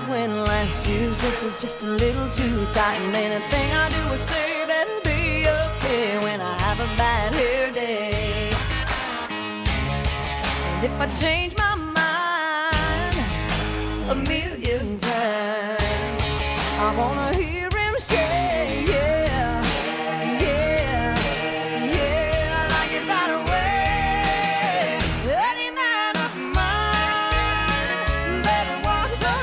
when last year's dress is just a little too tight, and anything I do or say better be okay when I have a bad hair day. And if I change my mind a million times, I wanna hear him say, yeah, yeah, yeah, like it's that way. Any man of mine better walk the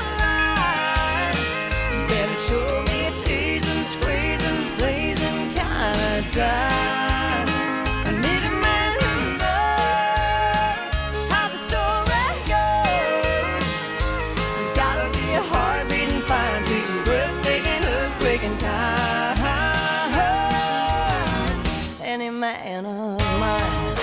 line, better show me a teasing, squeezing, blazing kind of time. I need a man who knows how the story goes. He's gotta be a heart-beating, fine-tweaking, breathtaking, earthquaking kind. Any man of mine.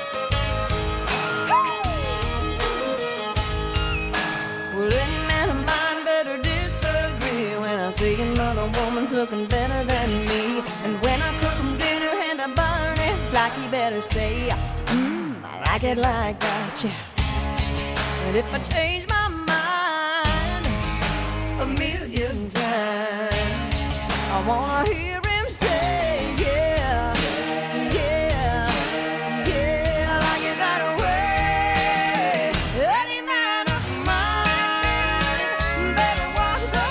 Well, any man of mine better disagree when I see another woman's looking better than me. And when I cook him dinner and I burn it, like he better say, I like it like that, yeah. And if I change my mind a million times, I wanna hear him say, yeah, yeah, yeah, like it that way. Any man of mine better walk the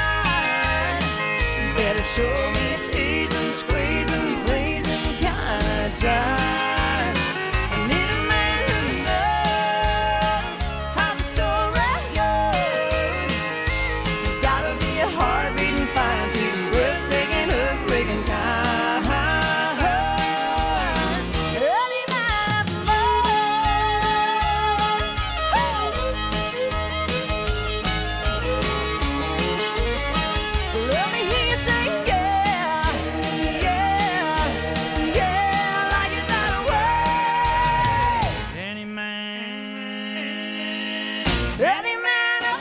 line, better show me a teasing, squeezing, blazing kind of time. I need a man who knows how the story goes. He's gotta be a heart-beating, fine-tweaking, breathtaking, earthquaking kind. Any man of mine. Let me hear you say, yeah, yeah, yeah, like it that way. Any man of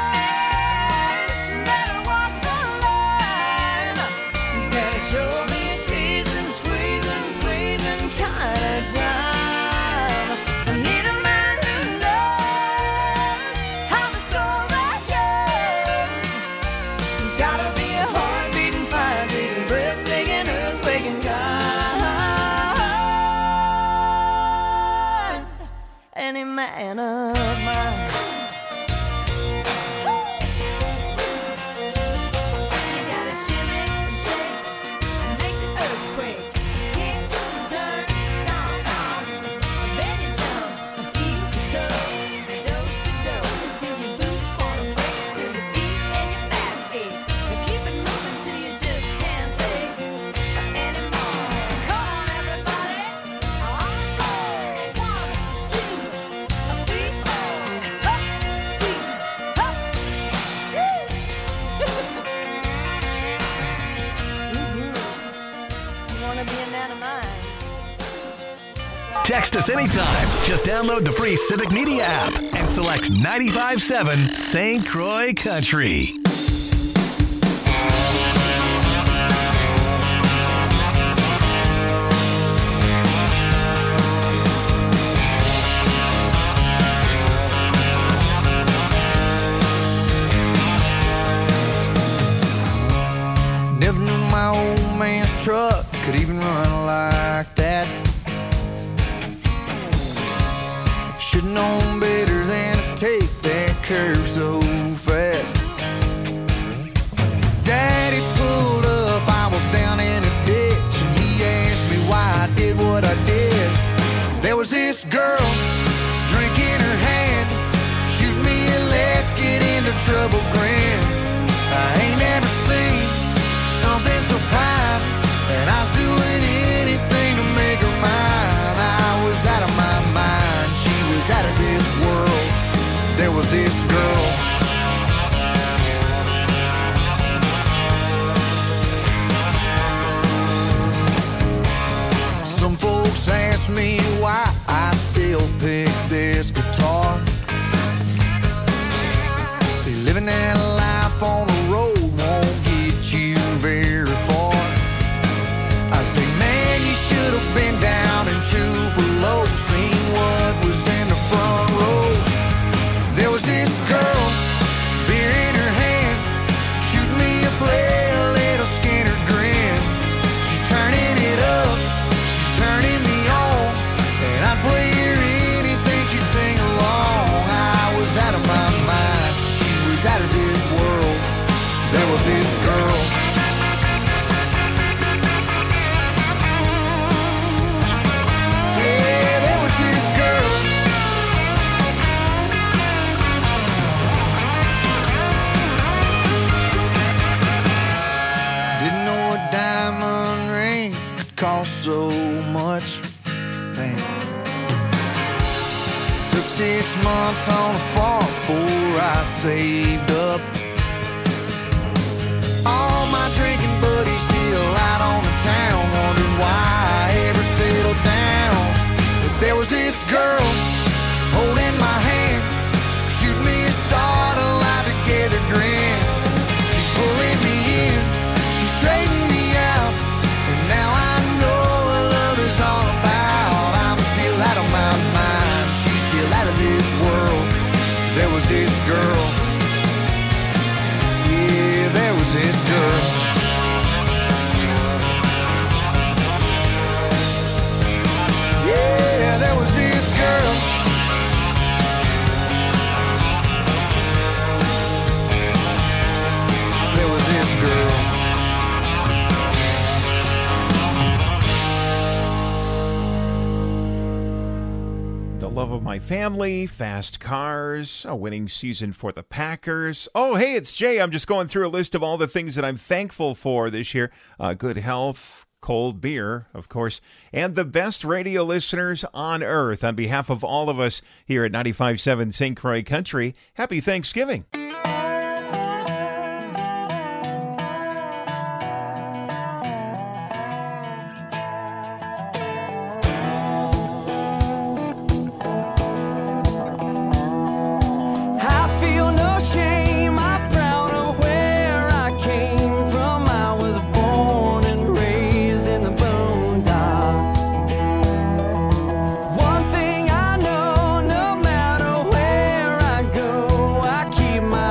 mine better walk the line, better show me a teasing, squeezing, pleasing kind of time. I need a man who knows how the story goes. He's gotta be a heart-beating, fine-beating, breathtaking, earthquaking kind. Any man of mine. You gotta shimmy, shake, and make the earthquake. Kick, turn, stomp, then you jump, heel to toe, dose to dose, until your boots wanna break, till your feet and your back ache. And keep it moving till you just can't take anymore. Come on, everybody, on the roll. 1, 2, 3, 4. Up, 2, up. You wanna be a man of mine? Text us anytime. Just download the free Civic Media app and select 95.7 St. Croix Country. Never knew my old man's truck could even run like that. Should've known better than to take that curve so fast. Daddy pulled up, I was down in a ditch, and he asked me why I did what I did. There was this girl, drink in her hand, shoot me a let's get into trouble grin. I ain't never seen something so fine, and I was doing anything to make her mine. I was out of my mind, she was out of this world. There was this girl was this girl. Yeah, there was this girl. Didn't know a diamond ring could cost so much. Damn. Took 6 months on a farm before I saved up. All my drinking buddies still out on the town, wondering why I ever settled down. But there was this girl holding my hand, shooting me a start, a life together grin. She's pulling me in, she's straightening me out, and now I know what love is all about. I'm still out of my mind, she's still out of this world. There was this girl. Yeah, there was this girl. Yeah, there was this girl. There was this girl. The love of my family, fast cars, a winning season for the Packers. Oh, hey, it's Jay. I'm just going through a list of all the things that I'm thankful for this year. Good health, cold beer, of course, and the best radio listeners on earth. On behalf of all of us here at 95.7 St. Croix Country, happy Thanksgiving. I feel no shame, I'm proud of where I came from. I was born and raised in the boondocks. One thing I know, no matter where I go, I keep my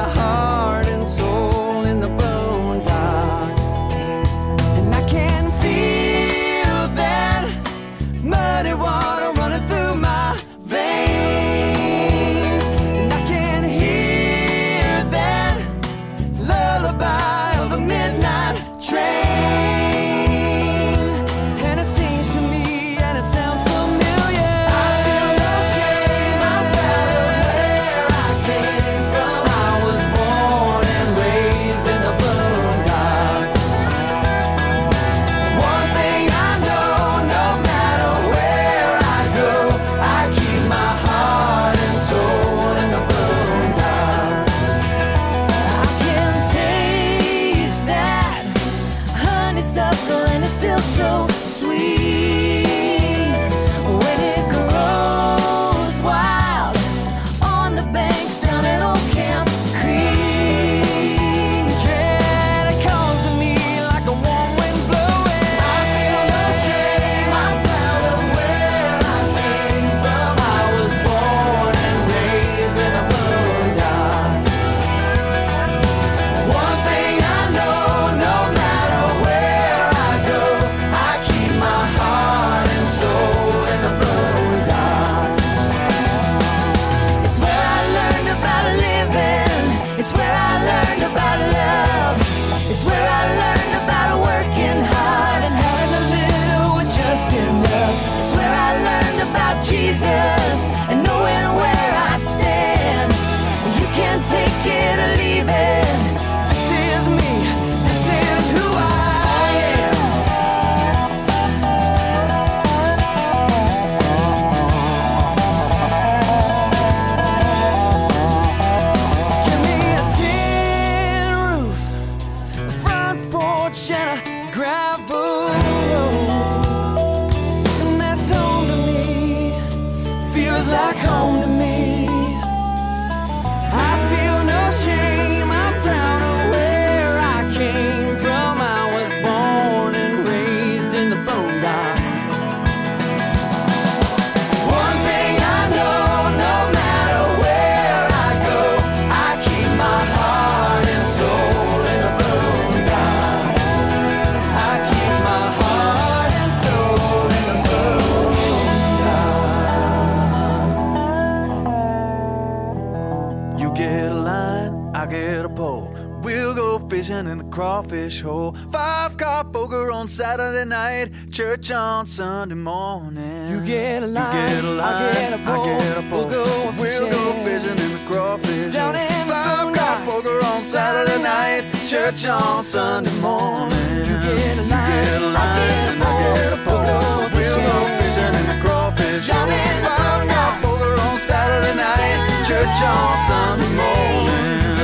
hole. We'll go fishing in the crawfish hole. 5-car poker on Saturday night, church on Sunday morning. You get a line, I get a pole. We'll go fishing in the crawfish down hole. in the 5-car boondocks. poker on Saturday night, church on Sunday morning. You get a line, I get a pole. We'll go fishing in the crawfish down hole. in the 5-car boondocks. poker on Saturday night, church on Sunday morning.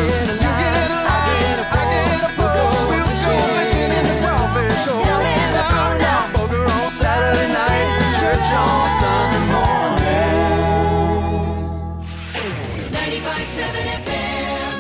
Saturday night, church on Sunday morning. 95.7 FM.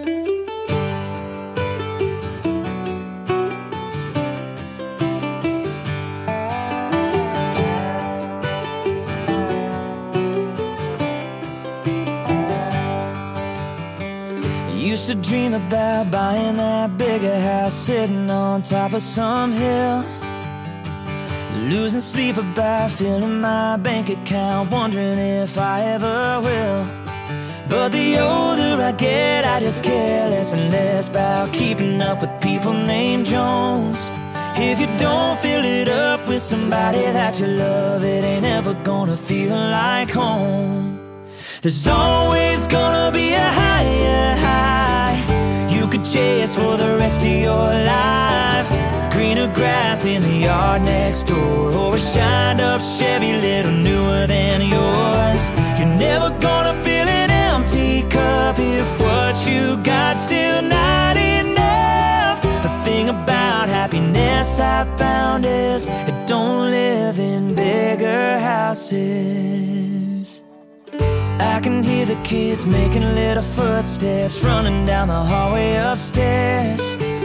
Used to dream about buying that bigger house, sitting on top of some hill. Losing sleep about filling my bank account, wondering if I ever will. But the older I get, I just care less and less about keeping up with people named Jones. If you don't fill it up with somebody that you love, it ain't ever gonna feel like home. There's always gonna be a higher high you could chase for the rest of your life. Greener grass in the yard next door, or a shined up Chevy little newer than yours. You're never gonna fill an empty cup if what you got still not enough. The thing about happiness I found is it don't live in bigger houses. I can hear the kids making little footsteps running down the hallway upstairs.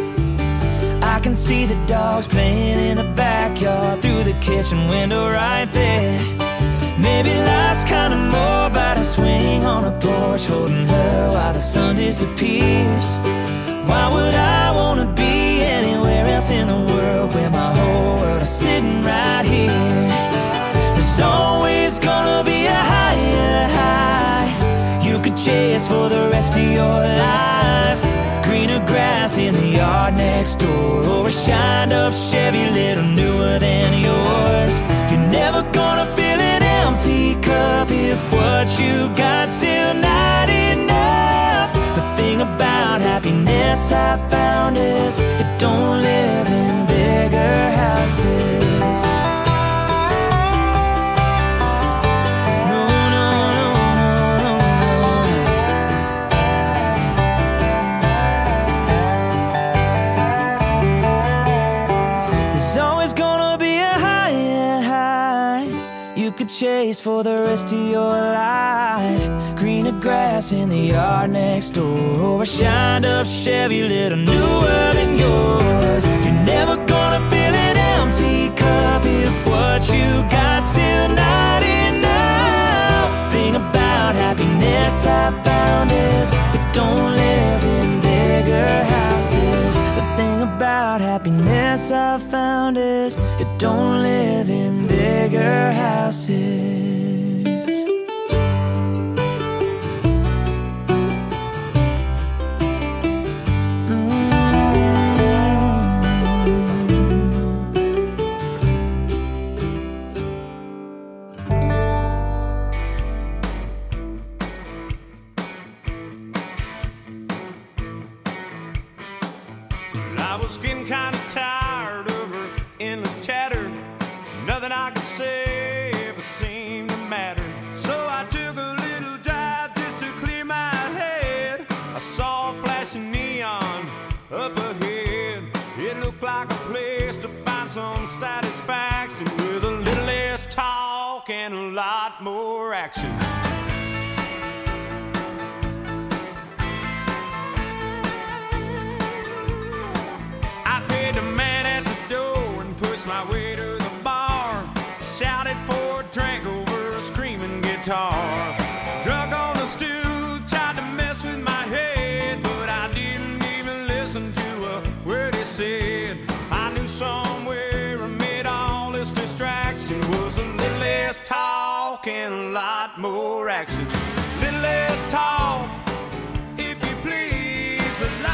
I can see the dogs playing in the backyard through the kitchen window right there. Maybe life's kinda more about a swing on a porch, holding her while the sun disappears. Why would I wanna be anywhere else in the world when my whole world is sitting right here? There's always gonna be a higher high you could chase for the rest of your life. Greener grass in the yard next door, or a shined up Chevy little newer than yours. You're never gonna fill an empty cup if what you got still not enough. The thing about happiness I found is it don't live in bigger houses. Chase for the rest of your life. Greener grass in the yard next door, or a shined up Chevy little newer than yours. You're never gonna fill an empty cup if what you got still not enough. Thing about happiness I found is it don't live in bigger houses. The thing about happiness I found is it don't live in bigger houses. I was getting kind of tired of her endless chatter. Nothing I could say ever seemed to matter. So I took a little dive just to clear my head. I saw a flashing neon up ahead. It looked like a place to find some satisfaction, with a little less talk and a lot more action. The man at the door and pushed my way to the bar. Shouted for a drink over a screaming guitar. Drunk on the stool, tried to mess with my head, but I didn't even listen to a word he said. I knew somewhere amid all this distraction was a little less talk and a lot more action. Little less talk, if you please, a lot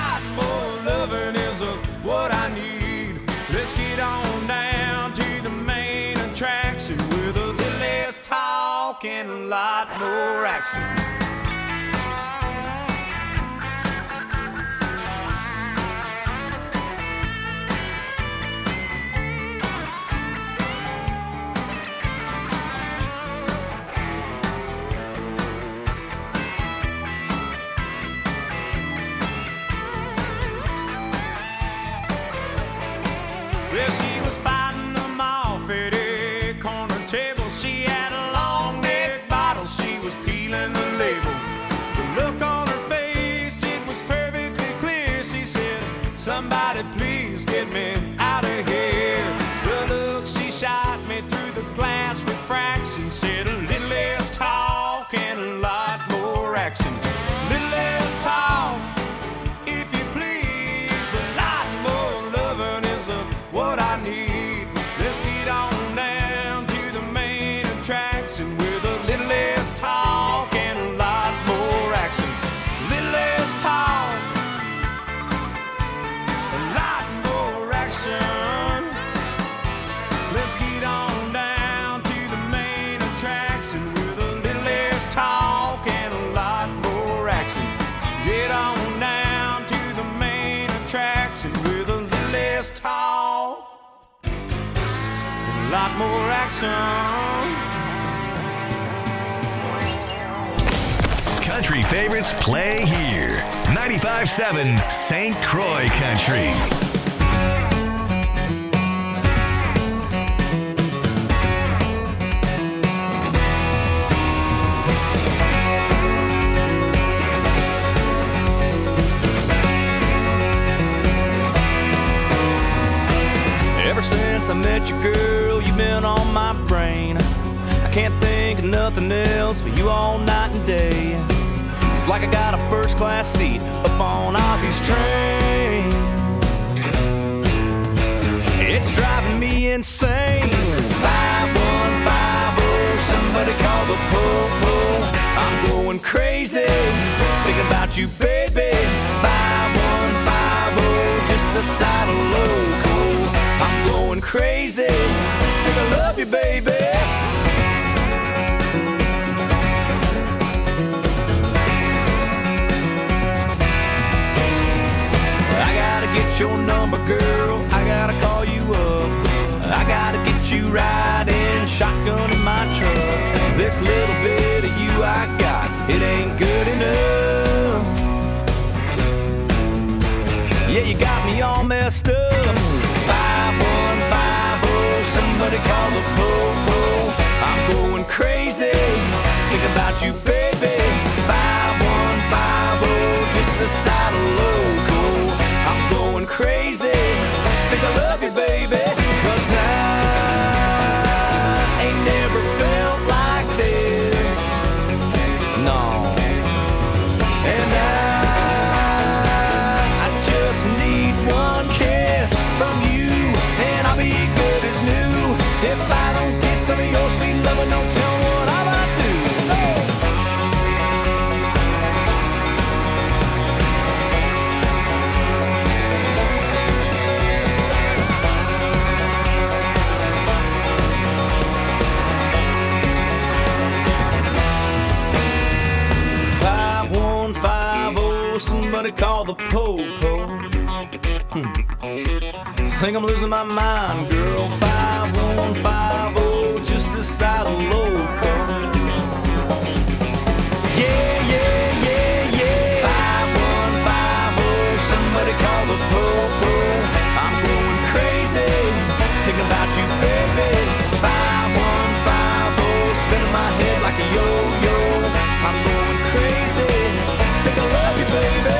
more action. Well, she was fighting them off at a corner table. She had a long neck bottle, she was peeling the label. The look on her face, it was perfectly clear. She said, somebody please get me out of here. The look she shot me through the glass refraction said a little less talk and a lot more action. Little less talk, if you please, a lot more loving is what I need. Let's get on down to the main attraction with a little less talk and a lot more action. Little less talk, a lot more action. Let's get on down to the main attraction with a little less talk and a lot more action. Get on down to the main attraction with a little less talk, a lot more action. Country favorites play here. 95.7 St. Croix Country. Ever since I met you, girl, you've been on my brain. I can't think of nothing else but you all night and day. It's like I got a first-class seat up on Ozzy's train. It's driving me insane. 5150, somebody call the po-po. I'm going crazy, thinking about you, baby. 5150, just a side of loco. I'm going crazy, think I love you, baby. I gotta get your number, girl, I gotta call you up. I gotta get you riding shotgun in my truck. This little bit of you I got, it ain't good enough. Yeah, you got me all messed up. 5150, somebody call the po-po. I'm going crazy, think about you, baby. 5150, just a side of loco. I'm going crazy, think I love you, baby. 'Cause I ain't never felt like this, no. And I just need one kiss from you, and I'll be good as new. If I don't get some of your sweet loving, don't tell me what I might do. Oh. 5150, somebody call the po-po. Think I'm losing my mind, girl. 5150, just a side of loco. Yeah, yeah, yeah, yeah. 5150, somebody call the po-po. I'm going crazy, thinking about you, baby. 5150, spinning my head like a yo-yo. I'm going crazy, think I love you, baby.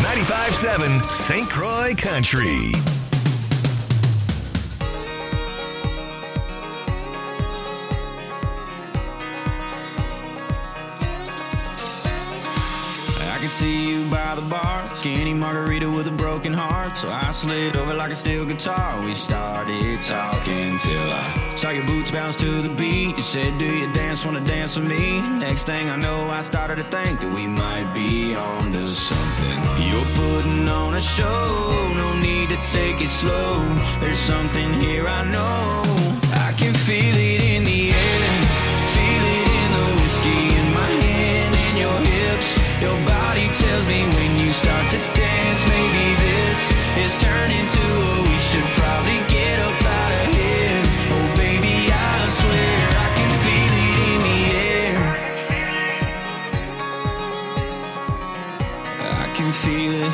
95.7 St. Croix Country. I can see you by the bar, skinny margarita with a broken heart. So I slid over like a steel guitar. We started talking till I saw your boots bounce to the beat. You said, do you wanna dance with me? Next thing I know, I started to think that we might be on to something. You're putting on a show, no need to take it slow. There's something here I know. I can feel it in the air, feel it in the whiskey in my hand and your hips. Your body tells me when you start to dance, maybe this is turning to a we should probably get up out of here. Oh baby, I swear I can feel it in the air. I can feel it.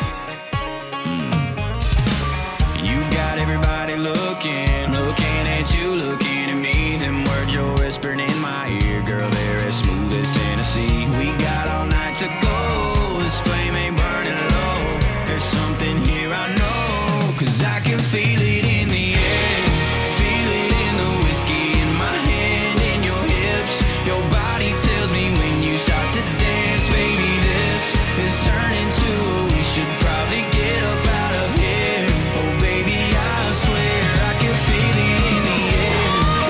You got everybody looking at you, looking at me. Them words you're whispering in my ear, girl, they're as smooth as Tennessee. We got all night to go, this flame ain't burning low. There's something here I know, 'cause I can feel it in the air, feel it in the whiskey in my hand and your hips. Your body tells me when you start to dance, baby, this is turning to a we should probably get up out of here. Oh baby, I swear I can feel it in the air.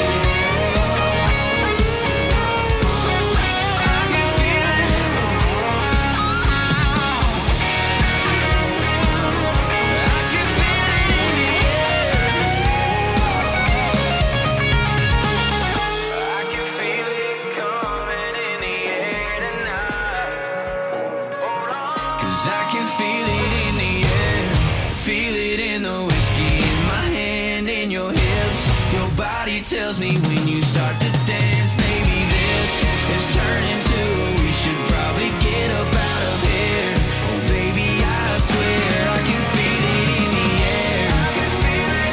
I can feel it. I can feel it in the air. I can feel it coming in the air tonight. Hold on. 'Cause I can feel it in the air, feel it in the whiskey in my hand and your hips. Your body tells me when you start to dance, maybe this is turning to a we should probably get up out of here. Oh baby, I swear I can feel it in the air. I can feel it.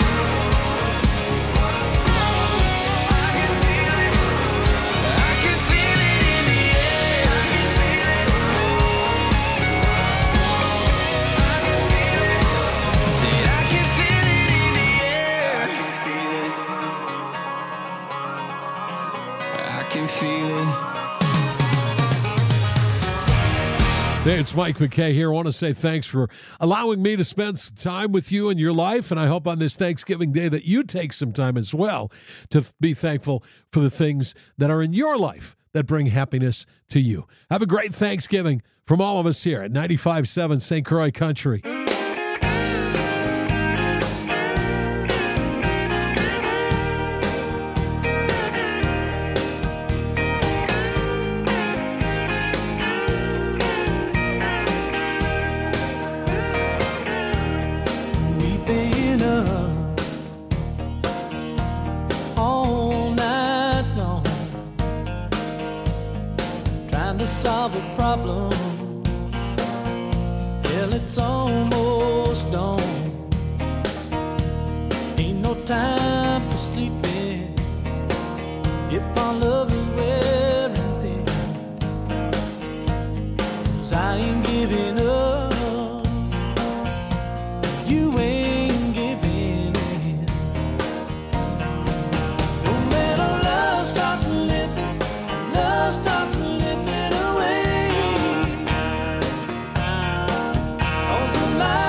I can feel it. I can feel it in the air. I can feel it. I can feel it. Said I can feel it in the air. I can feel it. I can feel it. Hey, it's Mike McKay here. I want to say thanks for allowing me to spend some time with you in your life, and I hope on this Thanksgiving Day that you take some time as well to be thankful for the things that are in your life that bring happiness to you. Have a great Thanksgiving from all of us here at 95.7 St. Croix Country. We've been up all night long, trying to solve a problem. Hell, it's almost dawn. Ain't no time for sleeping if our love is wearing thin. 'Cause I ain't giving up, you ain't giving in. No matter love starts slipping away. 'Cause the light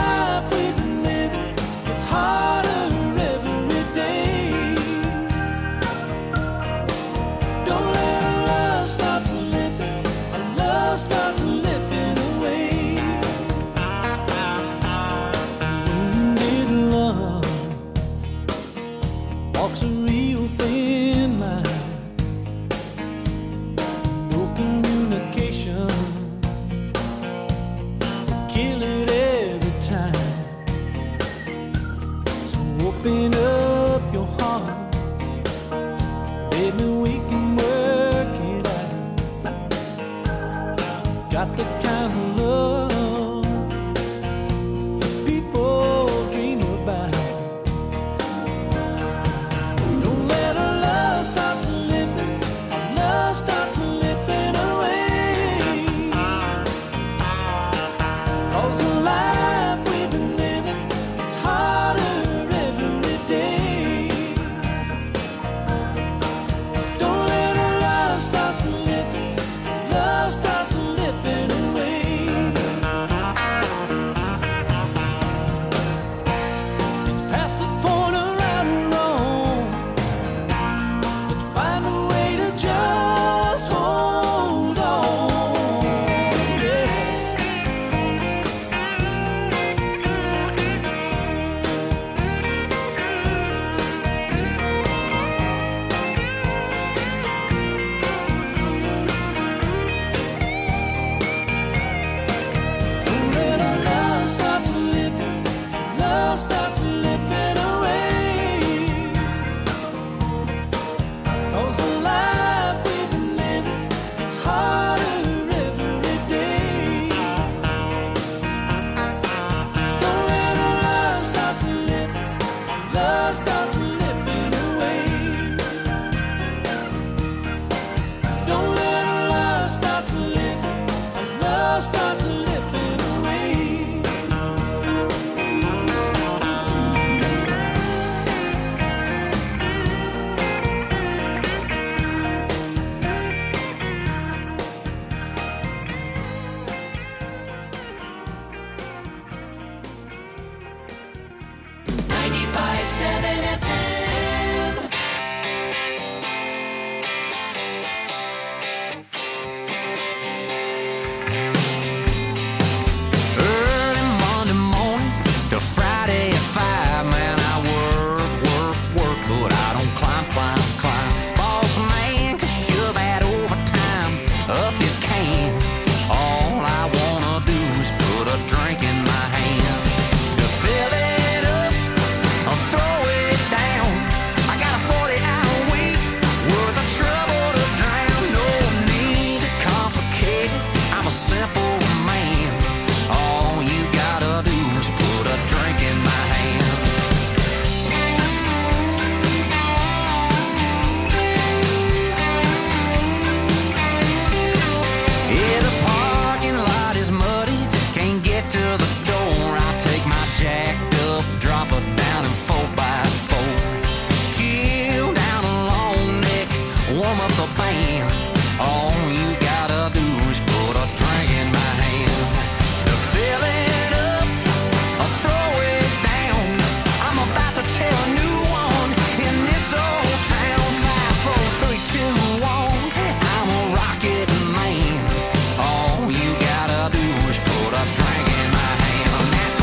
to the door, I take my jacked up, drop her down in 4x4. Chill down a long neck, warm up the band. All you gotta do is put a drink in my hand. Fill it up or throw it down. I'm about to tell a new one in this old town. 5, 4, 3, 2, 1. I'm a rocket man. All you gotta do is put a drink in my hand. And that's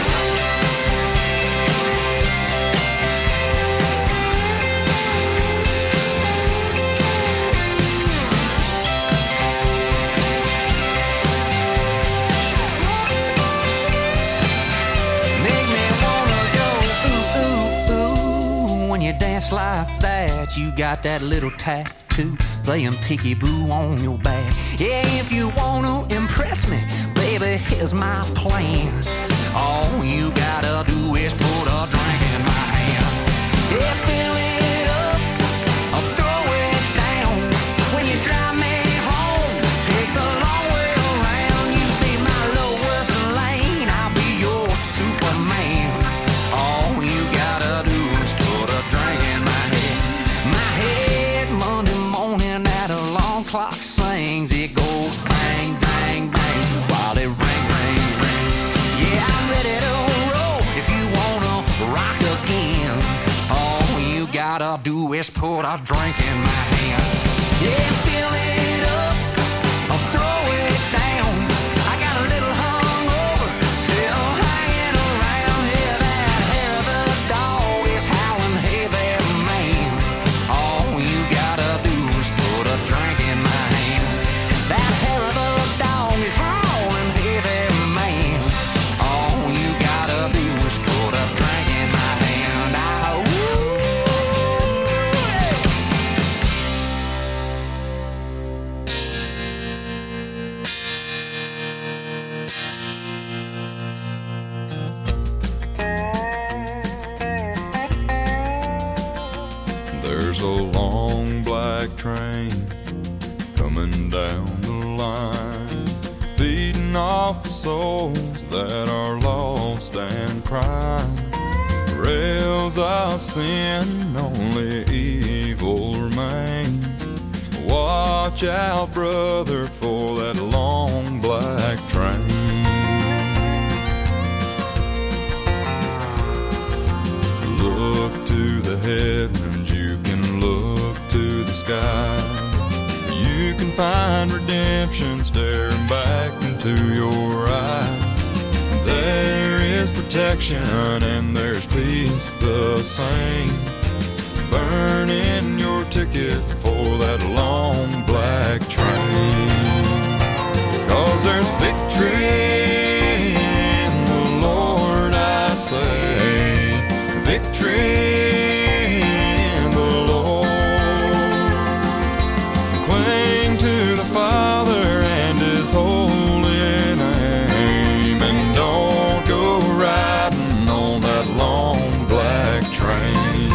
make me wanna go ooh, ooh, ooh. When you dance like that, you got that little tattoo playing peekaboo on your back. Yeah, if you wanna impress me, baby, here's my plan. All you gotta do is put a drink in my hand. Yeah, fill it up or throw it down. When you drive me home, take the long way around. You be my lowest lane, I'll be your Superman. All you gotta do is put a drink in my head. My head Monday morning, that alarm clock sings. It goes bang, bang, bang while it ring, ring, rings. Yeah, I'm ready to roll if you wanna rock again. All you gotta do is put a drink in my hand. Yeah, fill it up or throw it down. I got a little hungover, still hanging around. Yeah, that hair of the dog is howling, hey there, man. All you gotta do is put a drink in my hand. That hair of the dog is howling, hey there, man. All you gotta do is put a drink in my hand. There's a long black train coming down the line, feeding off the souls that are lost and crying. Rails of sin, only evil remains. Watch out, brother, for that long black train. Look to the heavens, you can look to the skies. You can find redemption staring back into your eyes. There is protection and there's peace the same. Burning your ticket for that long black train. 'Cause there's victory in the Lord, I say. Victory in the Lord. Cling to the Father and His holy name, and don't go riding on that long black train.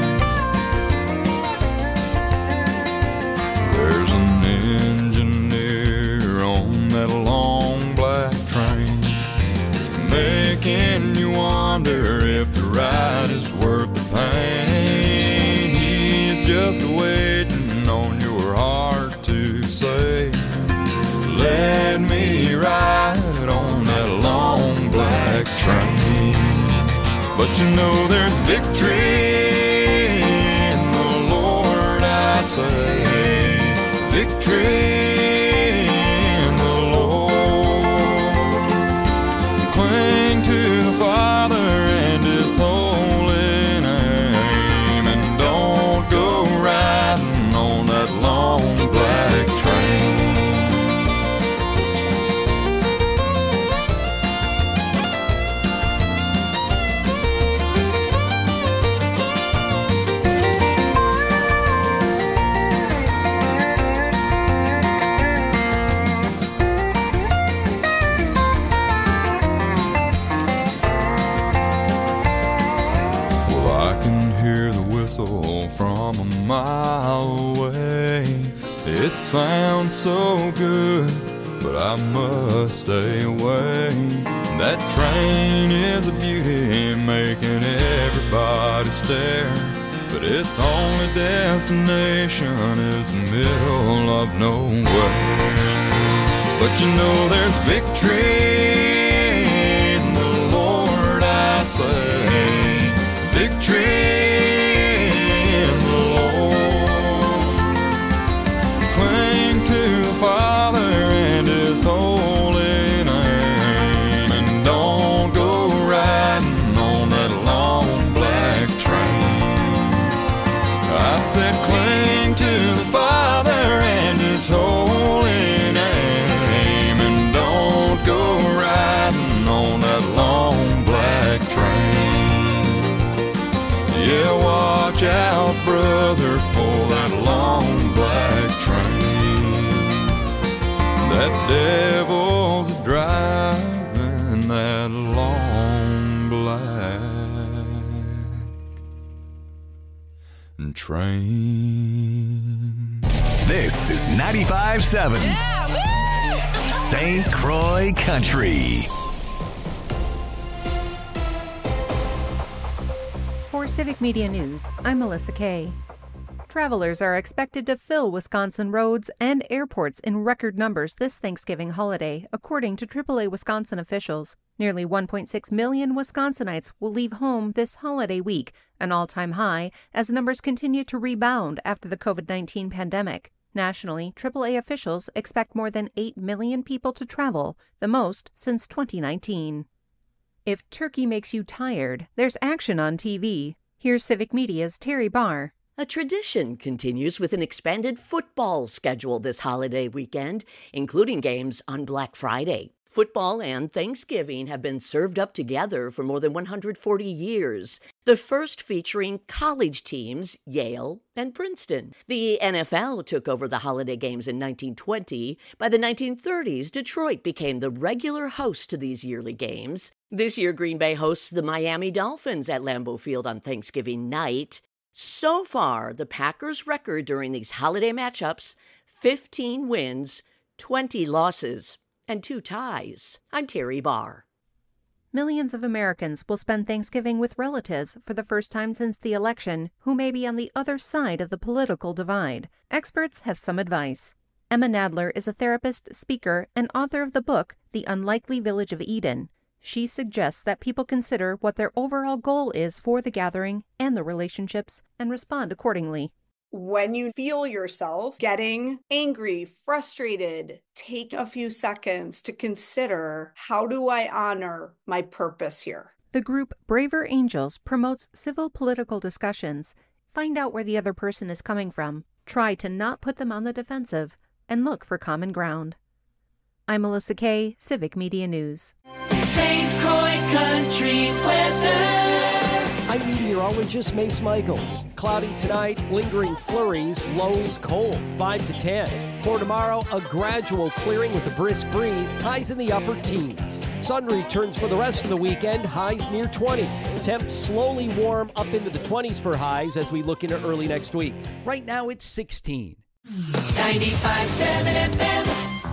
There's an engineer on that long black train, making you wonder if the ride is worth the pain. He's just waiting on your heart to say, let me ride on that long black train. But you know there's victory in the Lord, I say. Victory in the Lord. Cling to the Father and His holy name, and don't go riding on that long black train. From a mile away, it sounds so good, but I must stay away. That train is a beauty, making everybody stare. But its only destination is the middle of nowhere. But you know there's victory in the Lord, I say. Victory in the Lord. Cling to the Father and His holy name, and don't go riding on that long black train. I said cling to the Father and His holy name, and don't go riding on that long black train. Yeah, watch out, brother, for that long black train. That devil's driving that long black train. This is 95.7 St. Croix Country. For Civic Media News, I'm Melissa Kay. Travelers are expected to fill Wisconsin roads and airports in record numbers this Thanksgiving holiday, according to AAA Wisconsin officials. Nearly 1.6 million Wisconsinites will leave home this holiday week, an all-time high, as numbers continue to rebound after the COVID-19 pandemic. Nationally, AAA officials expect more than 8 million people to travel, the most since 2019. If turkey makes you tired, there's action on TV. Here's Civic Media's Terry Barr. A tradition continues with an expanded football schedule this holiday weekend, including games on Black Friday. Football and Thanksgiving have been served up together for more than 140 years, the first featuring college teams, Yale and Princeton. The NFL took over the holiday games in 1920. By the 1930s, Detroit became the regular host to these yearly games. This year, Green Bay hosts the Miami Dolphins at Lambeau Field on Thanksgiving night. So far, the Packers' record during these holiday matchups, 15 wins, 20 losses, and 2 ties. I'm Terry Barr. Millions of Americans will spend Thanksgiving with relatives for the first time since the election who may be on the other side of the political divide. Experts have some advice. Emma Nadler is a therapist, speaker, and author of the book, The Unlikely Village of Eden. She suggests that people consider what their overall goal is for the gathering and the relationships and respond accordingly. When you feel yourself getting angry, frustrated, take a few seconds to consider, how do I honor my purpose here? The group Braver Angels promotes civil political discussions. Find out where the other person is coming from. Try to not put them on the defensive and look for common ground. I'm Melissa Kay, Civic Media News. St. Croix Country weather. I'm meteorologist Mace Michaels. Cloudy tonight, lingering flurries, lows cold, 5 to 10. For tomorrow, a gradual clearing with a brisk breeze, highs in the upper teens. Sun returns for the rest of the weekend, highs near 20. Temps slowly warm up into the 20s for highs as we look into early next week. Right now, it's 16. 95.7 FM.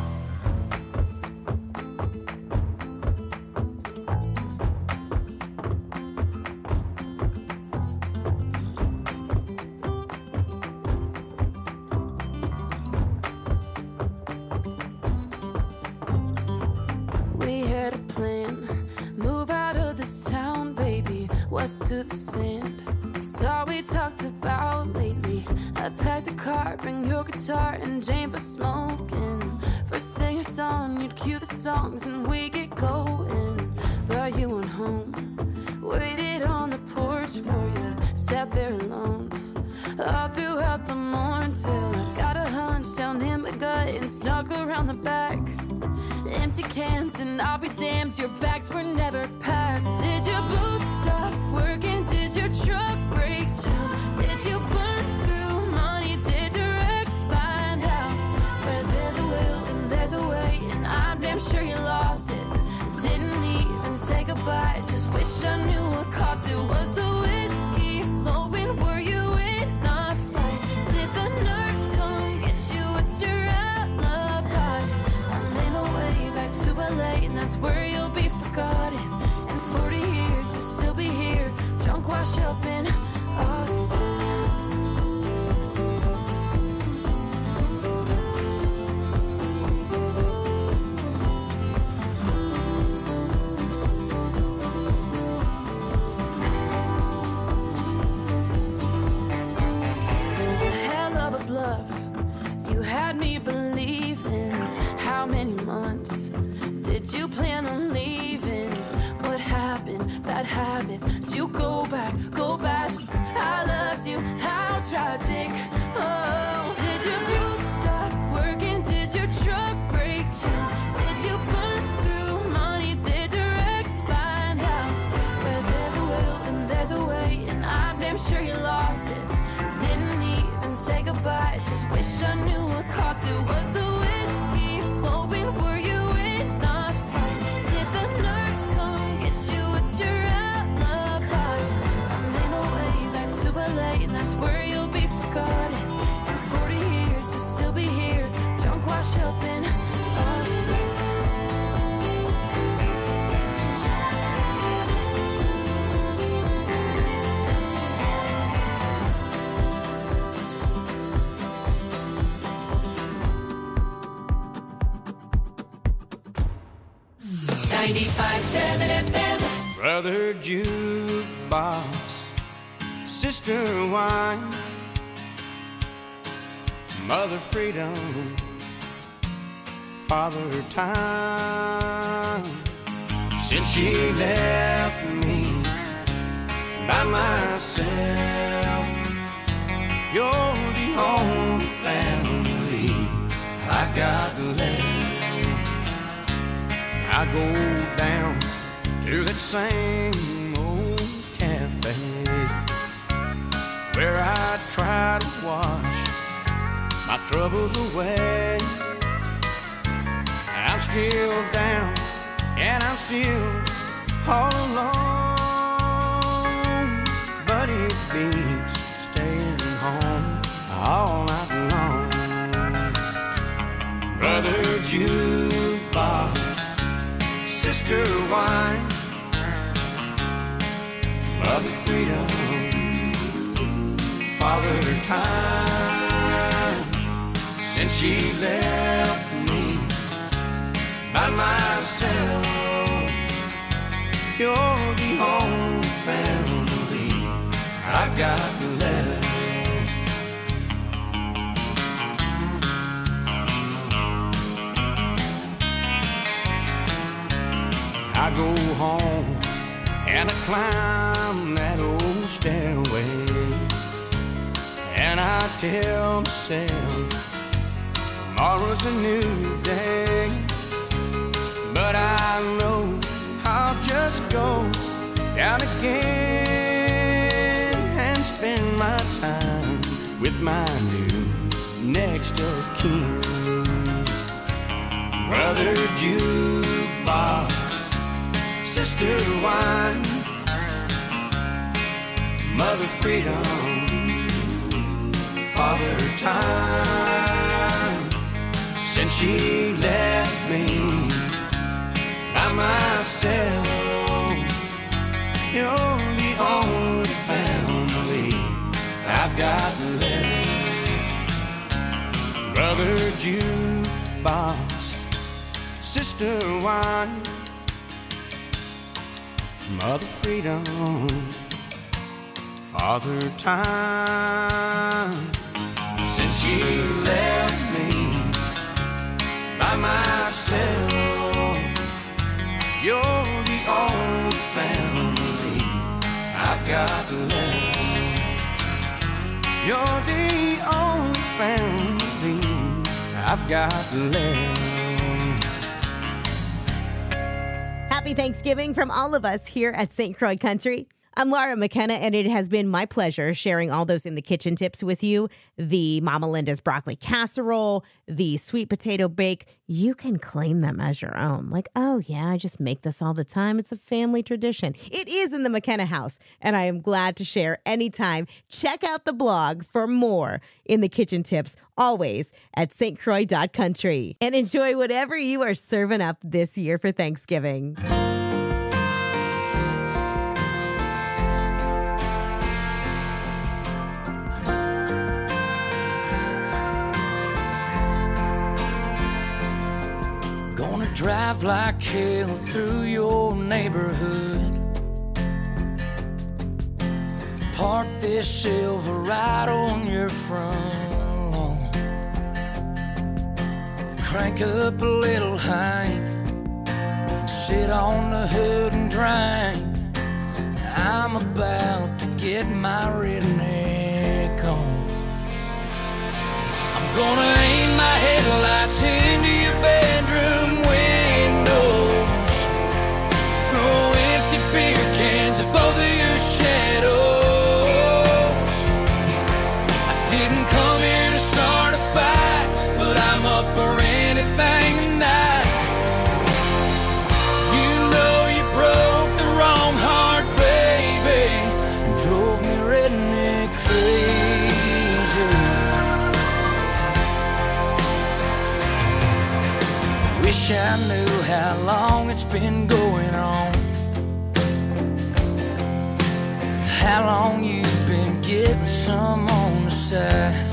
To the sand, it's all we talked about lately. I packed a car, bring your guitar and Jane for smoking. First thing at dawn, you'd cue the songs and we get going. But you went home, waited on the porch for you, sat there alone all throughout the morning till I got a hunch down in my gut and snuck around the back. Empty cans and I'll be damned, your bags were never packed. Did your boots stop working? Did your truck break down? Did you burn through money? Did your ex find out? Where there's a will and there's a way, and I'm damn sure you lost it. Didn't even say goodbye, just wish I knew what cost it. Was the whiskey flowing? Were you in a fight? Did the nurse come get you? What's your alibi? I'm in my way back to LA, and that's where you'll be for forgotten. In 40 years, you'll still be here, drunk, washed up in Austin. Hell of a bluff. You had me believing. How many months did you plan on leaving? What happened? Bad habits. Did you go back? Go back. I loved you. How tragic. Oh, did your group stop working? Did your truck break down? Did you burn through money? Did your ex find out? Where there's a will and there's a way, and I'm damn sure you lost it. Didn't even say goodbye. Just wish I knew what cost it. Was the whiskey flowing? Were you in a fight? Did the nurse come get you? What's your alibi? I made my way back to LA, and that's where you'll be forgotten. In 40 years, you'll still be here, drunk, washed up in Austin. 95.7 FM. Brother jukebox, sister wine, mother freedom, father time. Since she left me by myself, you're the only family I got left. I go down to that same old cafe where I try to wash my troubles away. I'm still down and I'm still all alone, but it beats staying home all night long. Brother jukebox, sister wine, mother freedom, father time. Since she left me by myself, you're the only family I've got left. I go home and I climb that old stairway, and I tell myself tomorrow's a new day. But I know I'll just go down again and spend my time with my new next of kin. Brother jukebox, sister wine, mother freedom, father time. Since she left me by myself, you're the only family I've got left. Brother jukebox, sister wine, mother freedom, father time. Since she left me by myself, you're the only family I've got left. You're the only family I've got left. Happy Thanksgiving from all of us here at St. Croix Country. I'm Laura McKenna, and it has been my pleasure sharing all those in the kitchen tips with you. The Mama Linda's broccoli casserole, the sweet potato bake. You can claim them as your own. Like, oh yeah, I just make this all the time. It's a family tradition. It is in the McKenna house, and I am glad to share anytime. Check out the blog for more in the kitchen tips, always at stcroix.country. And enjoy whatever you are serving up this year for Thanksgiving. drive like hell through your neighborhood. Park this Silverado on your front lawn. Crank up a little Hank, sit on the hood and drink. I'm about to get my redneck on. I'm gonna aim my headlights into your bedroom windows, throw empty beer cans at both of your shadows. I didn't come here to start a fight, but I'm up for anything tonight. You know you broke the wrong heart, baby, and drove me redneck crazy. Wish I knew how long it's been going on, how long you've been getting some on the side.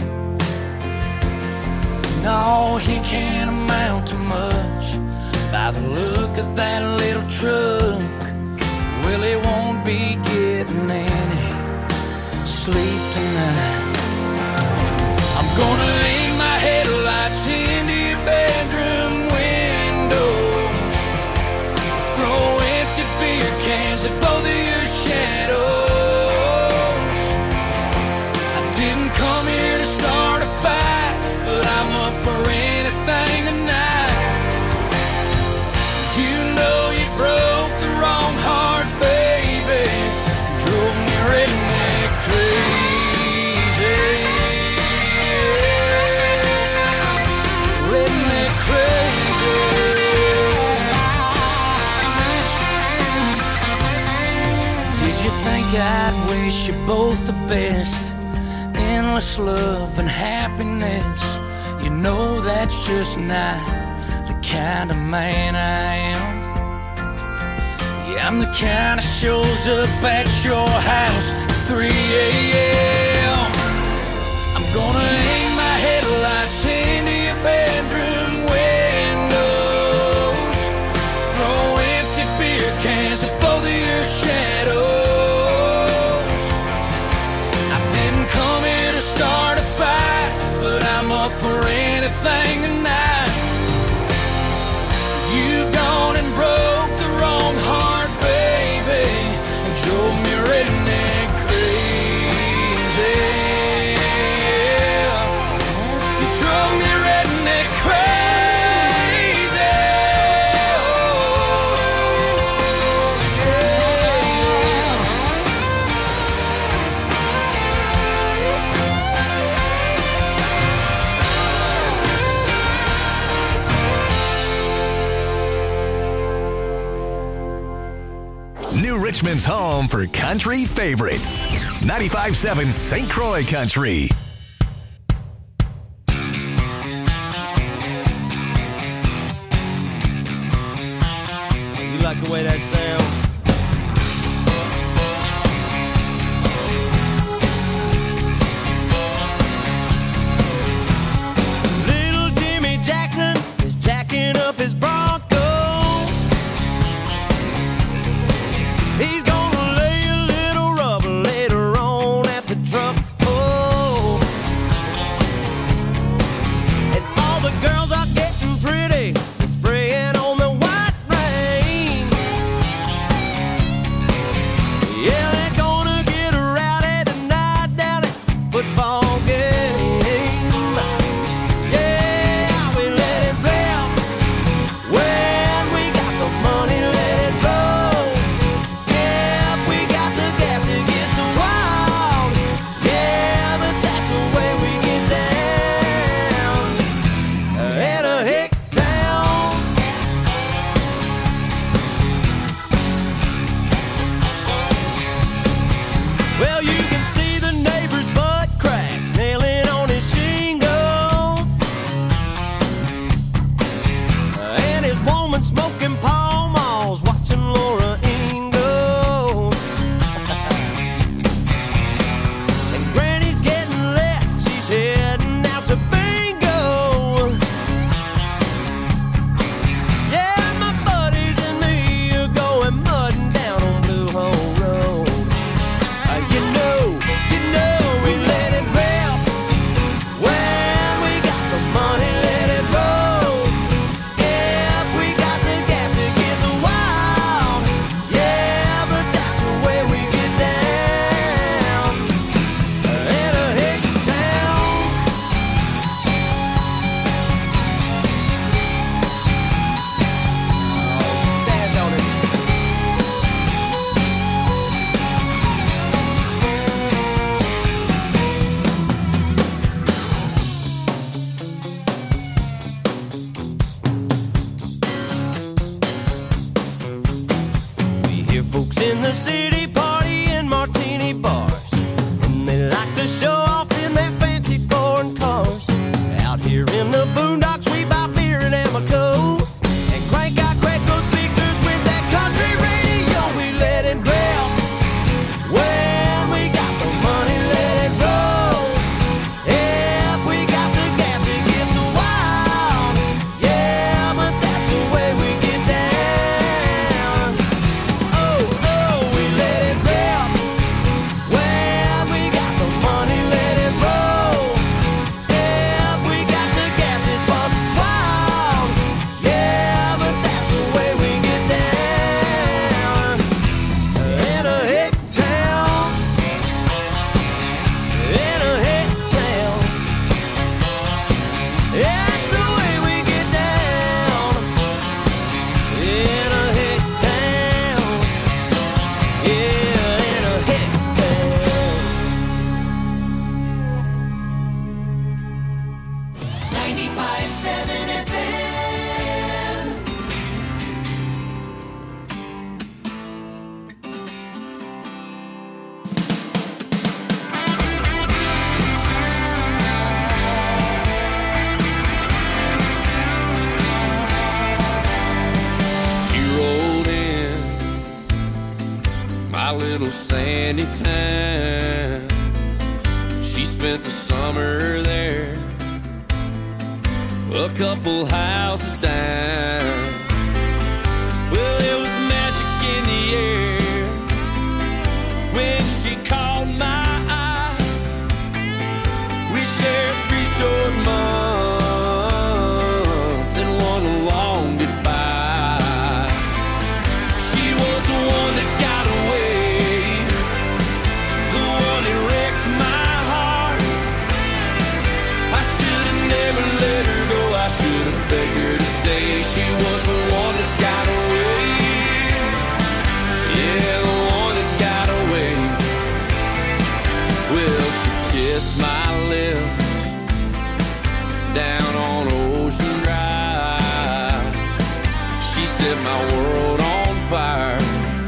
No, he can't amount to much by the look of that little truck. Well, he won't be getting any sleep tonight. I'm gonna aim my headlights into your bedroom windows, throw empty beer cans at both of your shadows. I didn't come here to start a fight, but I'm up for anything tonight. You know you broke the wrong heart, baby, drove me redneck crazy. Redneck crazy. Did you think I'd wish you both the best? Endless love and happiness. You know that's just not the kind of man I am. Yeah, I'm the kind that shows up at your house at 3 a.m. I'm gonna aim my headlights into your bedroom windows, throw empty beer cans at both of your shadows. I didn't come here to start a fight, but I'm up for anything tonight. You've gone and broke the wrong heart, baby, and drove me redneck crazy. You drove me redneck crazy. Oh, New Richmond's home for country favorites. 95.7 St. Croix Country. You like the way that sounds? Little Jimmy Jackson is jacking up his Bronco. He's gonna lay a little rubber later on at the truck. Oh, Folks in the city party in martini bars, and they like to show off in their fancy foreign cars. Out here in the boondocks we buy beer and Amoco and crank out Craigco speakers with that country radio. We let it bell. Well, we got the money, let it roll. If we got the gas, it gets wild. Yeah, but that's the way we get down. Oh, oh, we let it rip. Well, we got the money, let it roll. If we got the gas, it's buck wild. Yeah, but that's the way we get down. In a hick town. In a hick town. That's the way we get down. In a hick town. Yeah, in a hick town. 95.7 FM. She rolled in my little sandy town. She spent the summer there, a couple houses down. Well, there was magic in the air when she caught my eye. We shared 3 short months and one long goodbye. She was the one that got away, the one that wrecked my heart. I should have never let her go, I should have begged her to stay. She was the one that got away. Yeah, the one that got away. Well, she kissed my lips down on Ocean Drive. She set my world on fire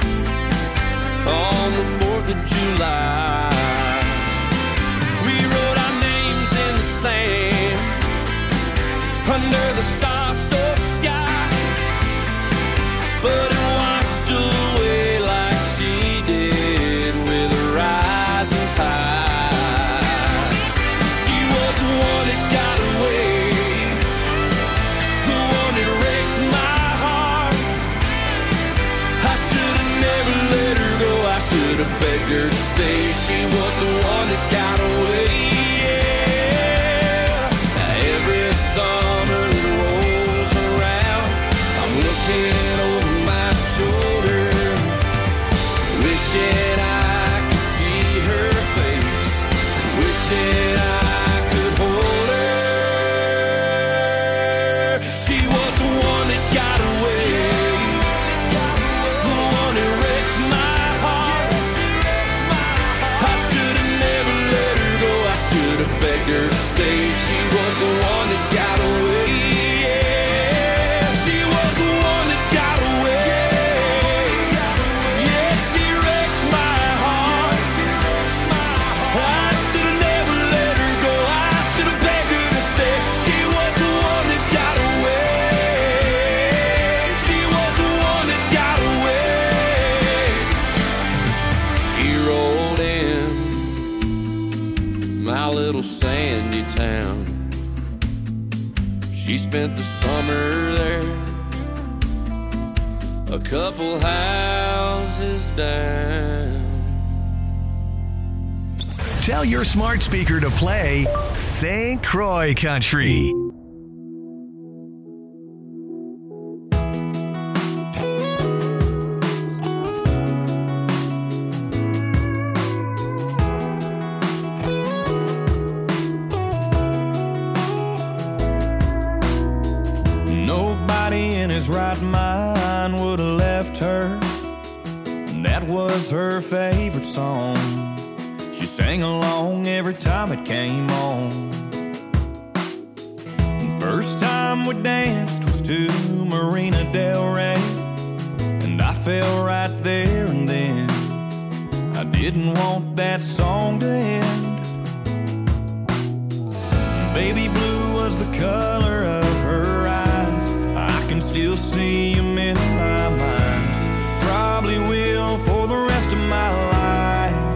on the 4th of July. We wrote our names in the sand under the star-soaked sky, but it washed away like she did with a rising tide. She was the one that got away, the one that wrecked my heart. I should have never let her go, I should have begged her to stay. She was the one that got away. Yeah. Every summer that rolls around, I'm looking over my shoulder, wishing I could see her face, wishing I could hold her. She was the one that got away, the one that wrecked my heart. I should have never let her go, I should have begged her to stay. She was the one that got away. Yeah, she was the one that got away. Yeah, she wrecked my heart. I should have never let her go, I should have begged her to stay. She was the one that got away. She was the one that got away. She rolled in my little sandy town. She spent the summer there, a couple houses down. Tell your smart speaker to play St. Croix Country. Nobody in his right mind would have left her. That was her favorite song. She sang along every time it came on. First time we to Marina Del Rey, and I fell right there and then didn't want that song to end. Baby blue was the color of her eyes. I can still see them in my mind. Probably will for the rest of my life.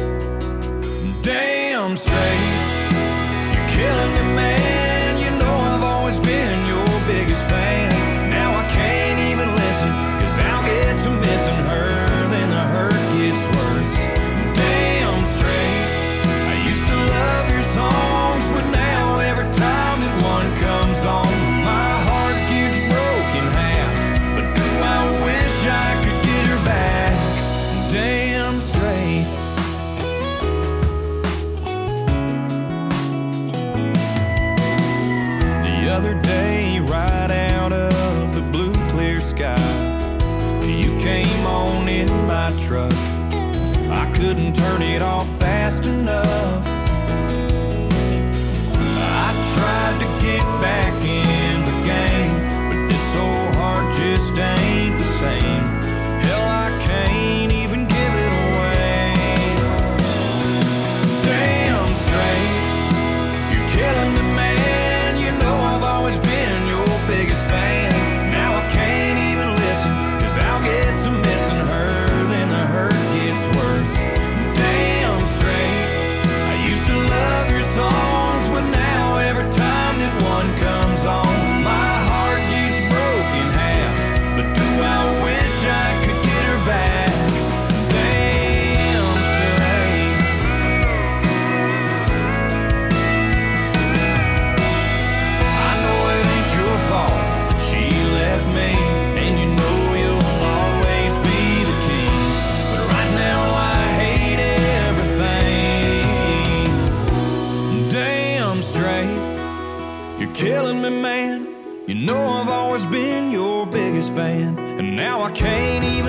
Damn straight, you're killing me, man. You know I've always been your biggest fan. Now I can't even listen, 'cause I'll get to missing her, then the hurt gets worse. Damn straight, I used to love your songs, but now every time that one comes on, my heart gets broken in half. But do I wish I could get her back? Damn straight. The other day, right out of the blue clear sky, you came on in my truck. I couldn't turn it off fast enough. I tried to get back in the game, but this old heart just ain't the same. Hell, I can't even give it away. Damn straight, you're killing me, man. You know I've always been your biggest fan. Now I can't even listen, 'cause I'll get to missing her, then the hurt gets worse. Damn straight, I used to love your songs, but now every time that one comes on, my heart gets broken in half. But do I wish I could get her back? Damn straight. I know it ain't your fault that she left me, and you know you'll always be the king. But right now I hate everything. Damn straight, you're killing me, man. You know I've always been your biggest fan, and now I can't even